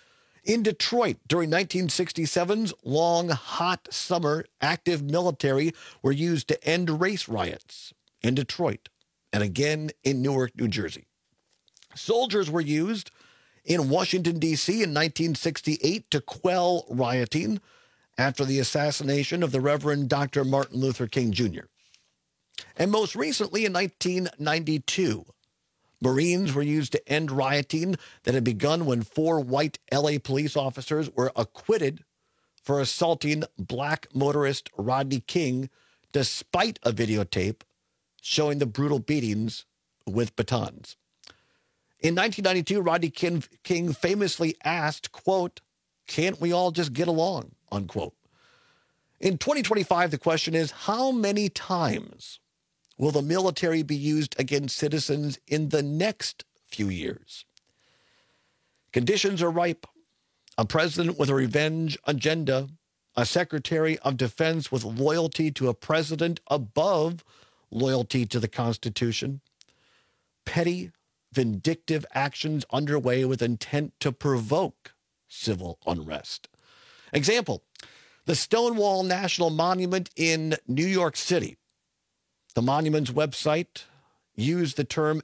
In Detroit, during 1967's long, hot summer, active military were used to end race riots in Detroit and again in Newark, New Jersey. Soldiers were used in Washington, D.C. in 1968 to quell rioting after the assassination of the Reverend Dr. Martin Luther King Jr. And most recently in 1992, Marines were used to end rioting that had begun when 4 white L.A. police officers were acquitted for assaulting black motorist Rodney King, despite a videotape showing the brutal beatings with batons. In 1992, Rodney King famously asked, quote, "Can't we all just get along?" unquote. In 2025, the question is, how many times will the military be used against citizens in the next few years? Conditions are ripe. A president with a revenge agenda, a secretary of defense with loyalty to a president above loyalty to the Constitution, petty, vindictive actions underway with intent to provoke civil unrest. Example, the Stonewall National Monument in New York City. The monument's website used the term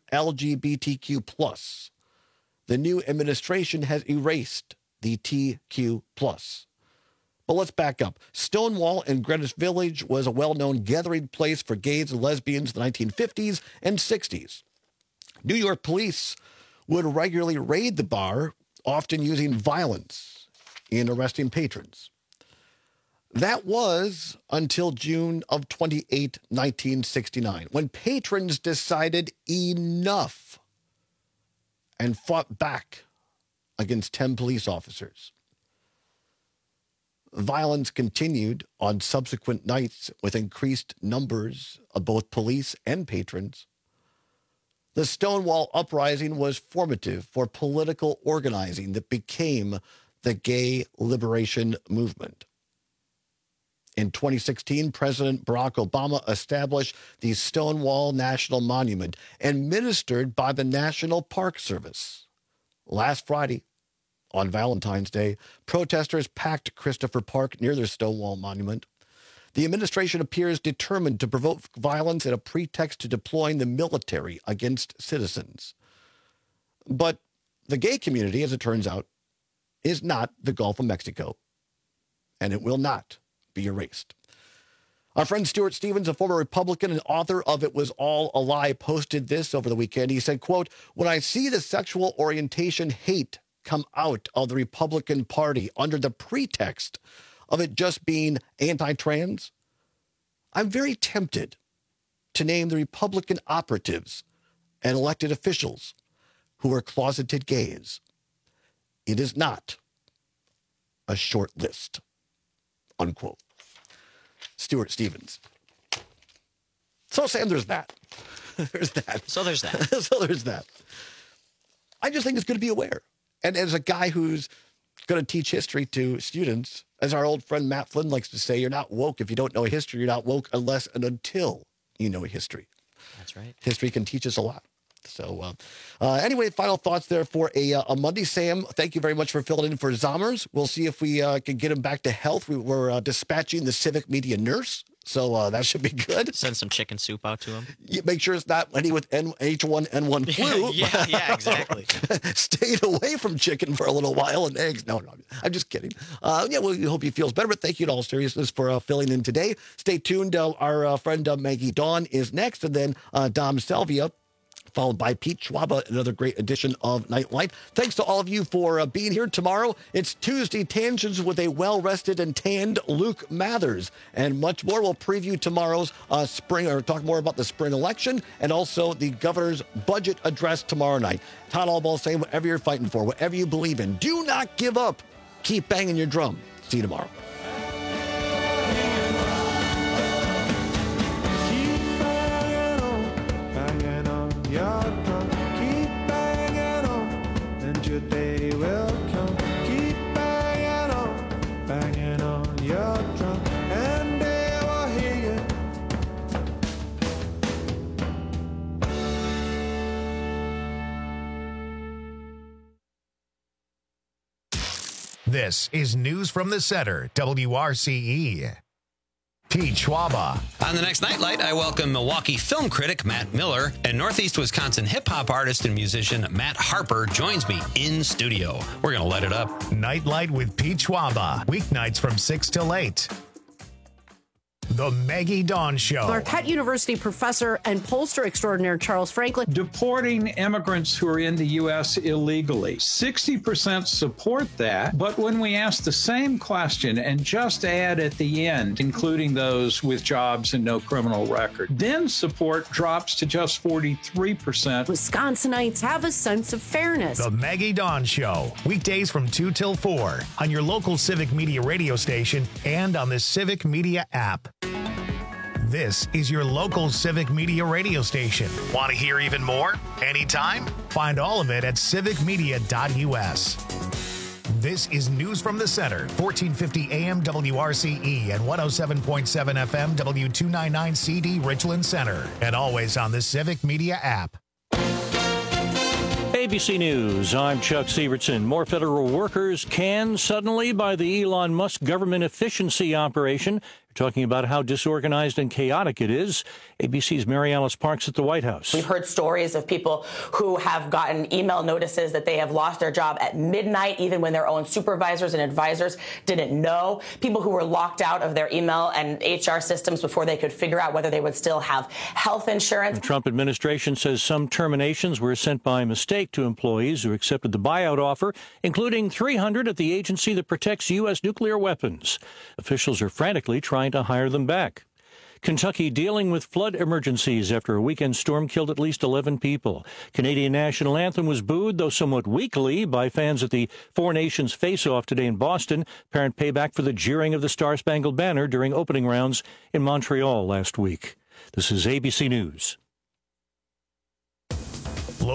LGBTQ+. The new administration has erased the TQ+. But let's back up. Stonewall in Greenwich Village was a well-known gathering place for gays and lesbians in the 1950s and 60s. New York police would regularly raid the bar, often using violence in arresting patrons. That was until June of 28, 1969, when patrons decided enough and fought back against 10 police officers. Violence continued on subsequent nights with increased numbers of both police and patrons. The Stonewall Uprising was formative for political organizing that became the gay liberation movement. In 2016, President Barack Obama established the Stonewall National Monument, administered by the National Park Service. Last Friday, on Valentine's Day, protesters packed Christopher Park near the Stonewall Monument. The administration appears determined to provoke violence and a pretext to deploying the military against citizens. But the gay community, as it turns out, is not the Gulf of Mexico, and it will not be erased. Our friend Stuart Stevens, a former Republican and author of It Was All a Lie, posted this over the weekend. He said, quote, "When I see the sexual orientation hate come out of the Republican Party under the pretext of it just being anti-trans, I'm very tempted to name the Republican operatives and elected officials who are closeted gays. It is not a short list," unquote. Stuart Stevens. So, Sam, there's that. There's that. So there's that. So there's that. I just think it's good to be aware. And as a guy who's going to teach history to students, as our old friend Matt Flynn likes to say, you're not woke if you don't know history. You're not woke unless and until you know history. That's right. History can teach us a lot. So anyway, final thoughts there for a Monday. Sam, thank you very much for filling in for Zommers. We'll see if we can get him back to health. We're dispatching the civic media nurse, so that should be good. Send some chicken soup out to him. Make sure it's not any with H1N1 flu. yeah, exactly. Stayed away from chicken for a little while and eggs. No, I'm just kidding. We hope he feels better, but thank you in all seriousness for filling in today. Stay tuned. Our friend Maggie Dawn is next, and then Dom Salvia, followed by Pete Schwaba, another great edition of Nightlight. Thanks to all of you for being here. Tomorrow, it's Tuesday Tangents with a well-rested and tanned Luke Mathers. And much more. We'll preview tomorrow's spring, or talk more about the spring election, and also the governor's budget address tomorrow night. Todd Albaugh saying, whatever you're fighting for, whatever you believe in, do not give up. Keep banging your drum. See you tomorrow. Your drum, keep banging on, and your day will come. Keep banging on your drum, and they will hear This is News from the Center, WRCE. Pete Schwaba. On the next Nightlight, I welcome Milwaukee film critic Matt Miller, and Northeast Wisconsin hip-hop artist and musician Matt Harper joins me in studio. We're going to light it up. Nightlight with Pete Schwaba. Weeknights from 6 till 8. The Maggie Dawn Show. Marquette University professor and pollster extraordinaire Charles Franklin. Deporting immigrants who are in the U.S. illegally. 60% support that, but when we ask the same question and just add at the end, including those with jobs and no criminal record, then support drops to just 43%. Wisconsinites have a sense of fairness. The Maggie Dawn Show. Weekdays from 2 till 4 on your local Civic Media radio station and on the Civic Media app. This is your local Civic Media radio station. Want to hear even more? Anytime? Find all of it at civicmedia.us. This is News from the Center, 1450 AM WRCE and 107.7 FM W299 CD Richland Center, and always on the Civic Media app. ABC News, I'm Chuck Sievertson. More federal workers canned suddenly by the Elon Musk government efficiency operation. We're talking about how disorganized and chaotic it is. ABC's Mary Alice Parks at the White House. We've heard stories of people who have gotten email notices that they have lost their job at midnight, even when their own supervisors and advisors didn't know. People who were locked out of their email and HR systems before they could figure out whether they would still have health insurance. The Trump administration says some terminations were sent by mistake to employees who accepted the buyout offer, including 300 at the agency that protects U.S. nuclear weapons. Officials are frantically trying to hire them back. Kentucky dealing with flood emergencies after a weekend storm killed at least 11 people. Canadian national anthem was booed, though somewhat weakly, by fans at the Four Nations face-off today in Boston. Apparent payback for the jeering of the Star-Spangled Banner during opening rounds in Montreal last week. This is ABC News.